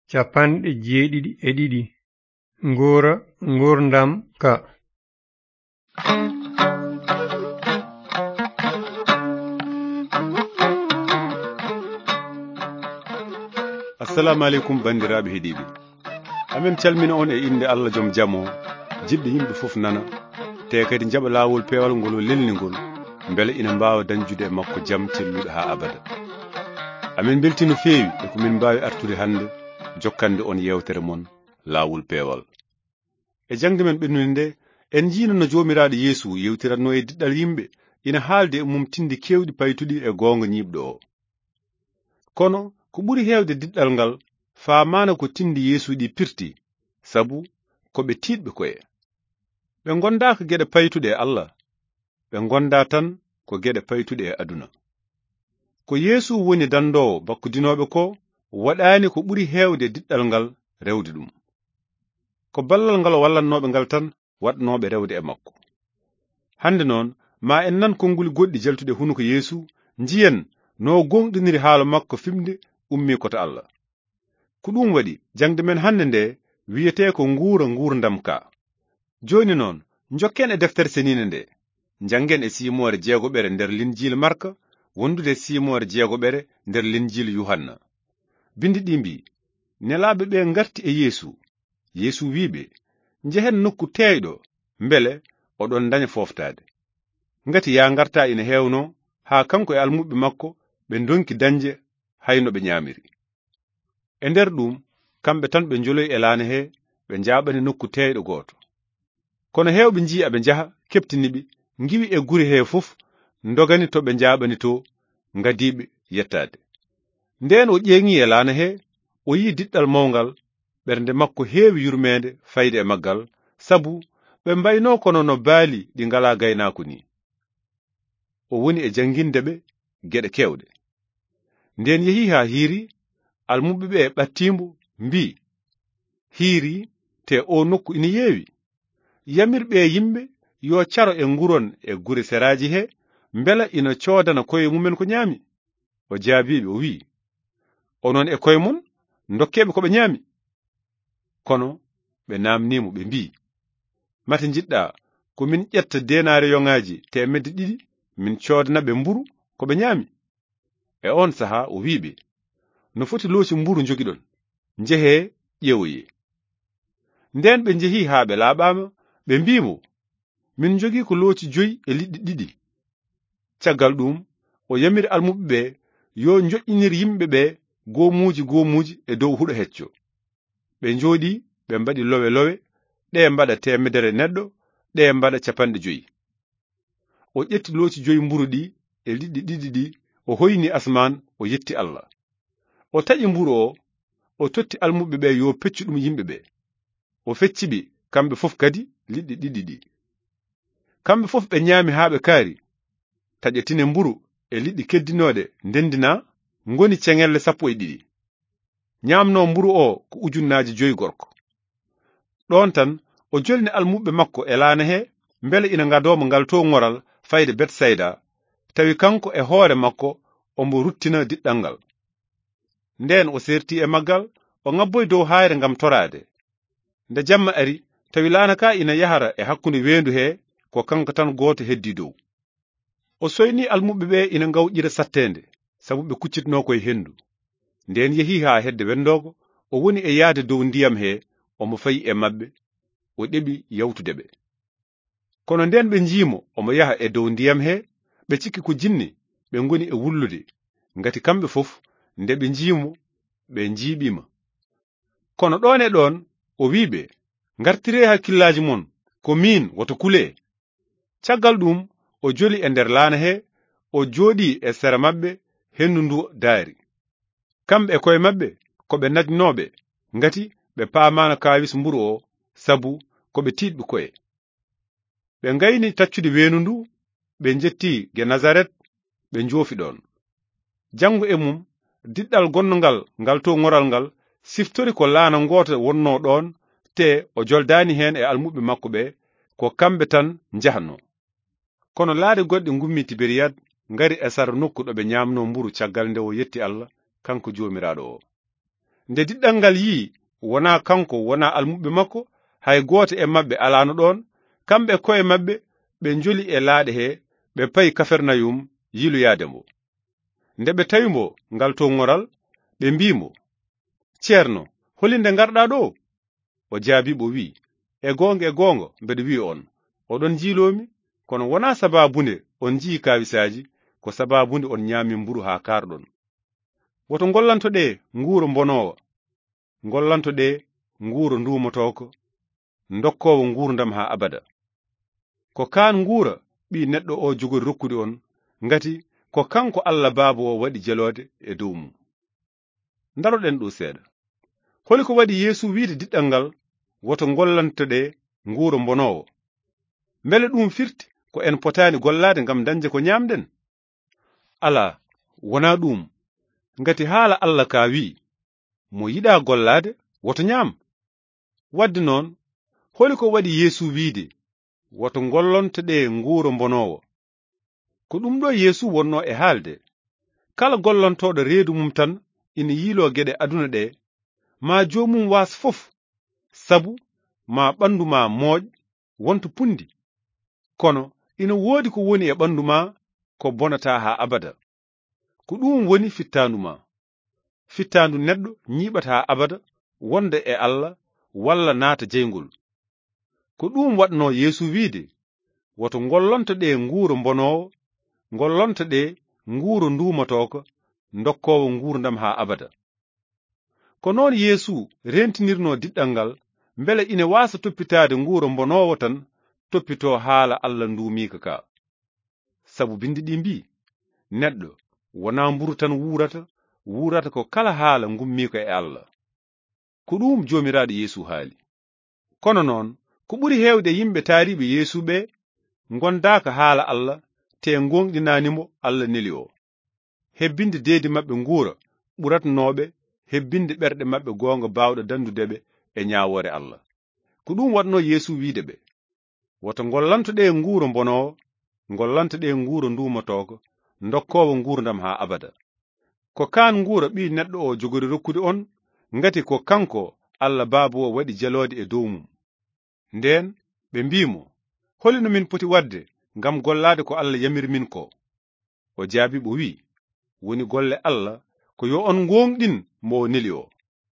72 Ngora ngurdam ka. Assalamu alaikum bandiraɓe heeɗiɓe. Amin calmina on e inde Allah joom jamo, jidde yimɓe fof nana, te kadi jaɓa lawol pewal ngol lelnigol, beele ina mbawa dañjude e makko jam celluɗo ha abada. Amin belti no feewi e ko min mbawi artude hande jokkande on yewtere mon lawol pewal. E jangde men ɓennude nde en jiino no jomiraɗo Yeesu yewtiranno e diɗɗal yimɓe ina haalde e mum tinde kewɗi paytuɗi e gonga ñiɓɗo o. Kono ko ɓuri hewde diɗɗal ngal faamana ko tindi Yeesu ɗi pirti, sabu ko ɓe tiɗɓe koye. Ɓe gondaka geɗe paytuɗe e Allah, ɓe gonda tan ko geɗe paytuɗe e aduna. Ko Yeesu woni dandowo bakkudinoɓe ko waɗani ko ɓuri hewde diɗɗal ngal rewde ɗum. Ko ballal ngal wallannoɓe ngal tan waɗnoɓe rewde e makko. Hande noon ma en nan konnguli goɗɗi jaltude hunuko Yeesu, njiyen no gonɗiniri haala makko fimde ummi koto Allah. Ko ɗum waɗi jangde men hande nde wiyete ko nguura ngurdam ka. Joni noon jokken e deftere senine nde, jangen e simore jeegoɓere nder linjil Marka, wondude simore jeegoɓere nder linjil Yuhanna. Bindi ɗi mbi, nelaɓe ɓe ngarti e Yeesu wiɓe, njehen nokku teeyɗo, mbele oɗon daña foftade. Ngati ya ngarta ina hewno, ha kanko e almuɓe makko ɓe donki dañje hayno ɓe ñamiri. E nder ɗum kamɓe tan ɓe joloyi e laana he, ɓe jaɓani nokku teeyɗo goto. Kono hewɓe nji aɓe jaha keptiniɓe, ngiwi e guri he fof, ndogani to ɓe jaɓani to, ngadiɓe yettade. Nden o ƴeŋi e laana he, o yi diɗɗal mawgal, ɓernde makko heewi yurmede fayde e maggal, sabu ɓe mbayno kono no baali ɗi ngala gaynako ni. O woni e janginde ɓe geɗe kewɗe. Nden yehi ha hiiri, almuɓe ɓe ɓattimbo mbi, hiiri te o nokku ina yeewi. Yamirɓe yimɓe yo caro e nguron e gure seraji he, mbela ina coodana koye mumen ko ñaami. O jaabiɓe o wi, onon e koye mon dokkeɓe ko ɓe ñaami. Kono ɓe namnimo ɓe mbi, mate jiɗɗa ko min ƴetta denare yoŋaji 200 min coodana ɓe mburu ko ɓe ñaami. E on saha o wiɓe, no foti looci mburu jogiɗon, njehe ƴeewoye. Nden ɓe njehi ha ɓe laaɓama, ɓe mbimo, min jogi ko looci 5 e liɗɗi 2. Caggal ɗum o yamiri almuɓe ɓe yo joƴƴinir yimɓe ɓe goomuji e dow huɗo hecco. Ɓe njooɗi ɓe mbaɗi lowe, ɗe mbaɗa 100 neɗɗo, ɗe mbaɗa 50. O ƴetti looci 5 mburu ɗi e liɗɗi 2 ɗi, o hoyni asman, o yetti Allah. O taƴi mburu o totti almuɓe ɓe yo peccu ɗum yimɓe ɓe. O fecciɓe kamɓe fof kadi liɗɗi 2 ɗi. Kamɓe fof ɓe ñaami ha ɓe kaari, taƴetine mburu e liɗɗi keddinoɗe ndendina ngoni cengelle 12. Ñamno mburu ko 5,000 gorko. Ɗon tan o jolni almuɓe makko e laana he, mbele ina ngadoma ngal to ngoral fayde Betsayda, tawi kanko e hoore makko ombo ruttina diɗɗal ngal. Nden o serti e maggal, o ngabboy dow hayre ngam torade. Nde jamma ari, tawi laana ka ina yahara e hakkunde wendu he, ko kanko tan goto heddi dow. O soyni almuɓe ɓe ina ngawƴira sattende, sabu ɓe kuccitno koye hendu. Nden yehi ha hedde wendogo, o woni e yaade dow ndiyam he, omo fayi e mabɓe, o ɗeɓi yawtude ɓe. Kono nden ɓe njimo omo yaha e dow ndiyam he, ɓe cikki ko jinni, ɓe ngoni e wullude, ngati kamɓe fof nde ɓe njimo ɓe njiiɓima. Kono ɗon e ɗon o wiɓe, ngartire hakkillaji mon, ko min woto kule. Caggal ɗum o joli e nder laana he, o jooɗi e sera mabɓe, hendu ndu daari. Kamɓe e koye mabɓe ko ɓe najnoɓe, ngati ɓe paamano kawis mburu sabu ko ɓe tiɗɓe koye. Ɓe ngayni taccude weenu ndu, ɓe jetti Genazaret, ɓe njoofi ɗon. Jango e mum, diɗɗal gonngal ngal to ngoral ngal siftori ko laana ngota wonno ɗon, te o joldani hen e almuɓe makko ɓe, ko kamɓe tan njahanno. Kono laade goɗɗe ngummi Tiberiyad ngari e sara nokku ɗo ɓe ñamno mburu caggal nde o yetti Allah, kanko jomiraɗo o. nde diɗɗal ngal yii wona kanko wona almuɓe makko, hay gooto e maɓɓe alano ɗon, kamɓe koye maɓɓe ɓe joli e laaɗe he, ɓe payi Kafernayum yiloyademo. Nde ɓe tawimo ngal tongoral, ɓe mbimo, ceerno, holinde garɗa ɗo? O jaabi ɓo wi, e gonga mbeɗa wi on, oɗon jiilomi, kono wona sababunde on jii kawisaji, ko sababunde on ñaami mburu ha karɗon. Woto gollantoɗe nguuro mbonowo, gollantoɗe nguuro ndumotoko, dokkowo ngurdam ha abada. Ko kan nguura ɓi neɗɗo o jogori rokkude on, ngati ko kanko Allah Baaba o waɗi jelode e dow mum. Daroɗen ɗo seeɗa. Holi ko waɗi Yeesu wiide diɗɗal ngal, woto gollantoɗe nguuro mbonowo? Mbele ɗum firti ko en potani gollade ngam dañde ko ñamden? Ala, wona ɗum, ngati haala Allah ka wi, mo yiɗa gollade woto ñam. Wadde noon, holi ko waɗi Yeesu wiide woto gollontoɗe nguuro mbonowo? Ko ɗum ɗo Yeesu wonno e haalde. Kala gollontoɗo reedu mum tan ina yiilo geɗe aduna ɗe, ma jomum waas fof, sabu ma ɓandu ma mooƴ wonto pundi, kono ina woodi ko woni e ɓandu ma ko bonata ha abada. Ko ɗum woni fittandu ma. Fittandu neɗɗo ñiɓata ha abada wonde e Allah walla naata jeygol. Ko ɗum waɗno Yeesu wiide woto gollontoɗe nguuro mbonowo, gollontoɗe nguuro ndumotoko, dokkowo ngurdam ha abada. Ko noon Yeesu rentinirno diɗɗal ngal, mbele ina wasa toppitade nguuro mbonowo tan toppito haala Allah ndumika ka. Sabu bindi ɗi mbi, neɗɗo wona mburu tan wurata ko kala haala ngummika e Allah. Ko ɗum jomiraɗo Yeesu haali. Kono noon, ko ɓuri hewde yimɓe taariɓe Yeesu ɓe gondaka haala Allah te gonɗinanimo Allah neli o. Hebbinde deedi maɓɓe nguura ɓuratnoɓe hebbinde ɓerɗe maɓɓe gonga bawɗe dandudeɓe e ñawore Allah. Ko ɗum waɗno Yeesu wiide ɓe, woto gollantoɗe nguuro mbonowo, gollantoɗe nguuro ndumotoko, dokkowo ngurdam ha abada. Ko kan nguura ɓi neɗɗo o jogori rokkude on, ngati ko kanko Allah Baaba o waɗi jelode e dow mum. Nden ɓe mbimo, holino min poti wadde ngam gollade ko Allah yamiri min ko? O jaabi ɓo wi, woni golle Allah ko yo on gonɗin mo neli o.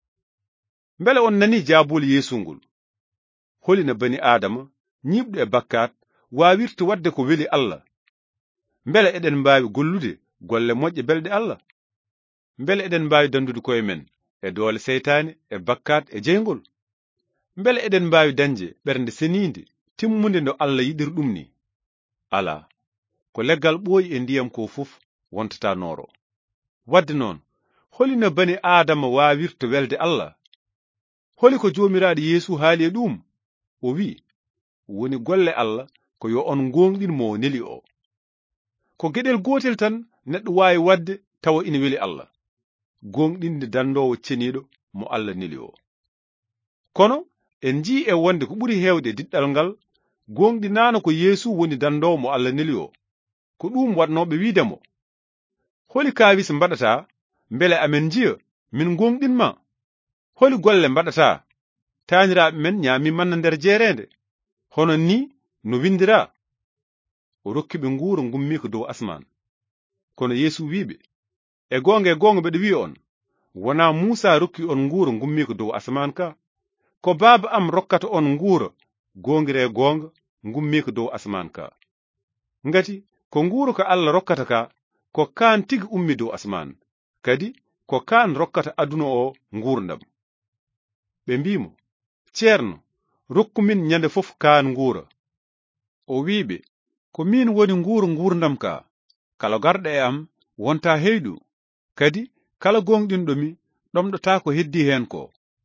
Mbele on nani jaabol Yeesu ngol. Holino bani Adama ñiɓɗo e bakkat wawirta wadde ko weli Allah? Mbele eɗen mbawi gollude golle moƴƴe belɗe Allah? Mbele eɗen mbawi dandude koye men e doole seytane e bakkat e jeygol? Mbele eɗen mbawi dañde ɓernde seninde timmunde ndo Allah yiɗiri ɗum ni? Ala, ko leggal ɓooyi e ndiyam ko fof wontata nooro. Wadde noon, holino bani Adama wawirta welde Allah? Holi ko jomiraɗo Yeesu haali e ɗum? O wi, woni golle Allah ko yo on gonɗin mo neli o. Ko geɗel gotel tan neɗɗo wawi wadde tawa ina weli Allah, gonɗinde dandowo ceniɗo mo Allah neli o. Kono en jii e wonde ko ɓuri hewde diɗɗal ngal, gonɗinano ko Yeesu woni dandowo mo Allah neli o. Ko ɗum waɗnoɓe wiidemo, holi kawis mbaɗata mbele amen jiya min gonɗinma? Holi golle mbaɗata taaniraɓe men ñaami manna nder jeerende, hono ni no windira? O rokkiɓe nguuro gummi ko dow asman. Kono Yeesu wiɓe, e gonga mbeɗa wiya on, wona Musa rokki on nguuro gummi ko dow asman ka, ko Baaba am rokkata on nguuro gongire gonga gummi ko dow asman ka. Ngati ko nguuro ko Allah rokkata ka, ko kan tigi ummi dow asman, kadi ko kan rokkata aduna o ngurdam. Ɓe mbimo, ceerno, rokku min nyande fof kan nguura. O wiɓe, ko min woni nguuro ngurdam ka, kala garɗo e am wonta heydu, kadi kala gonɗinɗomi ɗomɗota ko heddi hen ko.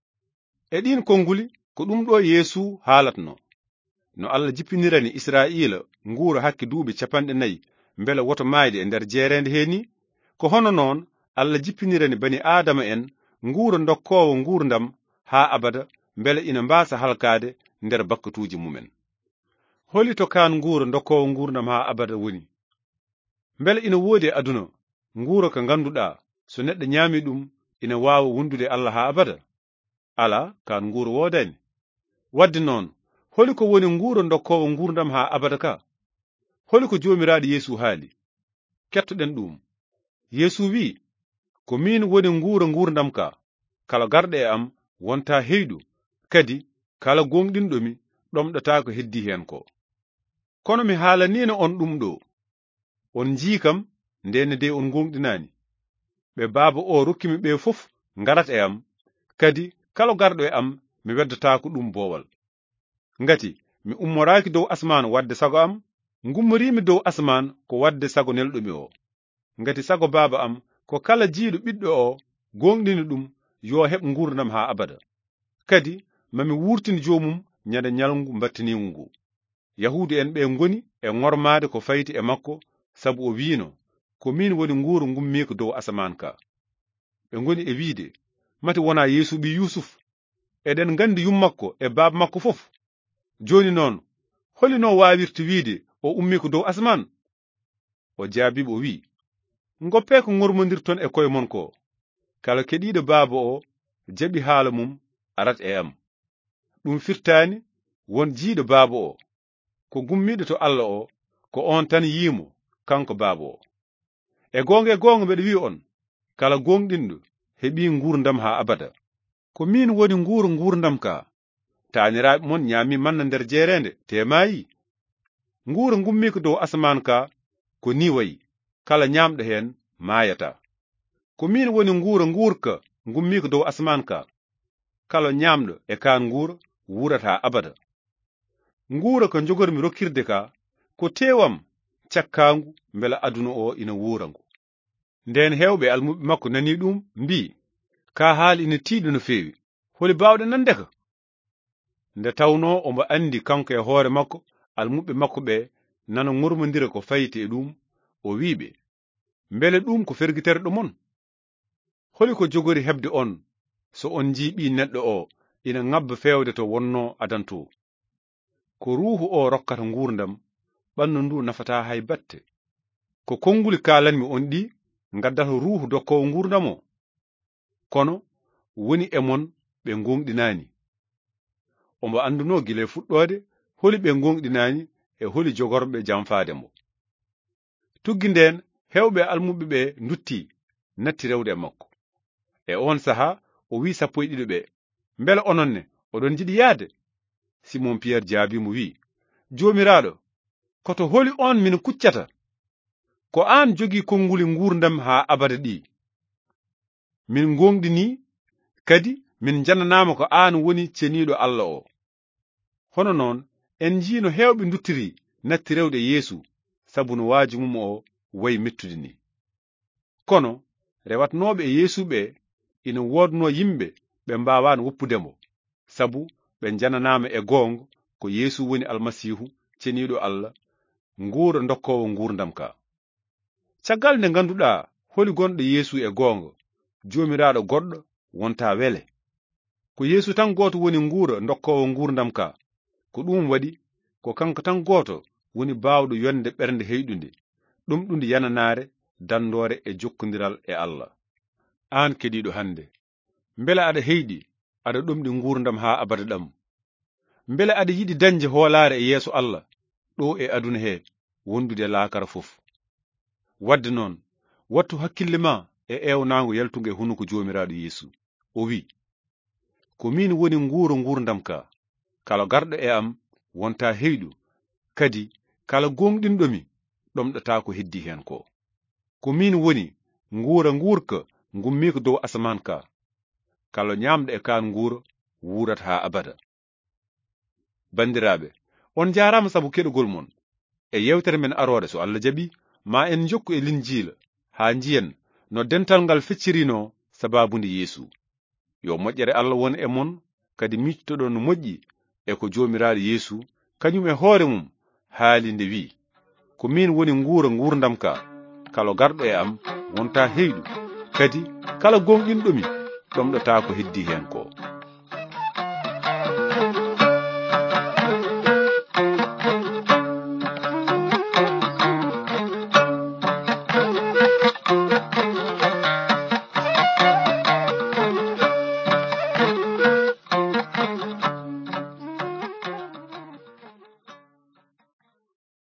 E ɗin konnguli ko ɗum ɗo Yeesu haalatno. No Allah jippinirani Israila nguuro hakke duuɓi 40 mbele woto mayde e nder jeerende heni, ko hono noon Allah jippinirani bani Adama en nguuro dokkowo ngurdam ha abada mbele ina mbasa halkade nder bakkatuji mumen. Holi to kan nguuro dokkowo ngurdam ha abada woni? Mbele ina woodi e aduna nguuro ka ganduɗa so neɗɗo ñaami ɗum ina waawa wondude Allah haa abada? Ala, kan nguuro woodani. Wadde noon, holi ko woni nguuro dokkowo ngurdam haa abada ka? Holi ko joomiraaɗo Yeesu haali? Kettoɗen ɗum. Yeesu wi, ko min woni nguuro ngurdam ka, kala garɗo e am wonta heydu, kadi kala gonɗinɗomi ɗomɗata ko heddi hen ko. Kono mi haalanino on ɗum ɗo. On jii kam ndene de on gonɗinani. Ɓe baaba o rokkimi ɓe fof ngarat e am, kadi kala garɗo e am mi weddata ko ɗum boowal. Ngati mi ummoraki dow asman wadde sago am, ngummorimi dow asman ko wadde sago nelɗomi o. Ngati sago baaba am ko kala jiiɗo ɓiɗɗo o gonɗini ɗum yo heɓ ngurdam haa abada. Kadi mami wurtin joomum nyande nyalngu battinigu ngu. Yahudu en ɓe ngoni e ngormade ko fayti e makko, sabu o wiino ko min woni nguuro ngummiko dow asaman ka. Ɓe ngoni e wiide mati wona Yeesu ɓi Yusuf. Eɗen ngandi yummakko e baaba makko fof. Joni noon holino wawirti wiide o ummi ko dow asman? O jaabiɓe o wi, ngoppe ko ngormondirton e koye mon ko. Kala keɗiɗo baaba o jaɓi haala mum arat e am. Ɗum firtani won jiiɗo baaba o, ko gummiɗo to Allah o, ko on tan yiimo kanko baaba o. E gonga mbeɗa wi on, kala gonɗinɗo heɓi ngurdam haa abada. Ko min woni nguuro ngurdam ka, taaniraaɓe mon ñaami manna nder jeerende te maayi. Nguuro ngummiko dow asman ka ko ni wayi, kala ñamɗo hen maayata. Ko min woni nguuro nguurka ngummiko dow asman ka, kala ñamɗo e kan nguuro wurata abada. Nguuro ko jogormi rokkirde ka ko tewam cakkangu mbela aduna o ina wuurangu. Nden hewɓe almuɓe makko nani ɗum mbi, ka haali ina tiiɗi no feewi, holi bawɗe nande ka? Nde tawno omo andi kanko e hoore makko almuɓe makko ɓe nana ngormondira ko fayti e ɗum, o wiɓe, mbele ɗum ko fergiterɗo mon? Holi ko jogori hebde on so on jiiɓi neɗɗo o ina ngabba fewde to wonno adanto? Ko ruuhu o rokkata ngurdam, ɓandu ndu nafata hay batte. Ko konguli kalanmi on ɗi ngaddata ruuhu dokkowo ngurdam o. Kono woni e mon ɓe gonɗinani. Omo anduno gile fuɗɗode holi ɓe gonɗinani e holi jogorɓe jamfaade mo. Tuggi nden hewɓe almuɓe ɓe ndutti natti rewde e makko. E on saha o wi 12 ɓe, mbele ononne oɗon jiɗi yaade? Simon Pierre jaabimo wi, Jomiraɗo, koto holi on min kuccata? Ko an jogi konguli ngurdam haa abada ɗi. Min gonɗini, kadi min jananama ko an woni ceniɗo Allah o. Hono noon en jiino hewɓe duttiri natti rewde Yeesu, sabu no waaji mum o wayi mettude ni. Kono rewatnoɓe e Yeesu ɓe ina wodno yimɓe ɓe mbawano woppudemo, sabu ɓe jananama e gonga ko Yeesu woni almasihu ceniɗo Allah, nguuro dokkowo ngurdam ka. Caggal nde ganduɗa holi gonɗo Yeesu e gonga, jomiraɗo goɗɗo wonta wele. Ko Yeesu tan goto woni nguuro dokkowo ngurdam ka, ko ɗum waɗi ko kanko tan goto woni bawɗo yonde ɓernde heyɗunde, ɗumɗunde yananare, dandore e jokkodiral e Allah. An keɗiɗo hande, mbele aɗa heyɗi aɗa ɗomɗi ngurdam haa abada ɗam? Mbele aɗa yiɗi dañde hoolare e yeeso Allah ɗo e aduna he wondude laakara fof? Wadde noon wattu hakkille ma e ewnago yaltugo e hunuko jomiraɗo Yeesu. O wi, ko min woni nguuro ngurdam ka, kala garɗo e am wonta heyɗu, kadi kala gonɗinɗomi ɗomɗata ko heddi hen ko. Ko min woni nguura nguurka ngummiko dow asaman ka, kala ñamɗo e kan nguuro wurat ha abada. Bandiraɓe, on jarama sabu keɗugol mon. E yewtere men arore, so Allah jaɓi, ma en jokku e linjiila ha jiyen no dental ngal feccirino sababunde Yeesu. Yo moƴƴere Allah won e mon, kadi mictoɗon no moƴƴi e ko jomiraɗo Yeesu kañum e hoore mum haali nde wi, ko min woni nguuro ngurdam ka, kala garɗo e am wonta heyɗu, kadi kala gonɗinɗomi ɗomɗata ko heddi hen ko.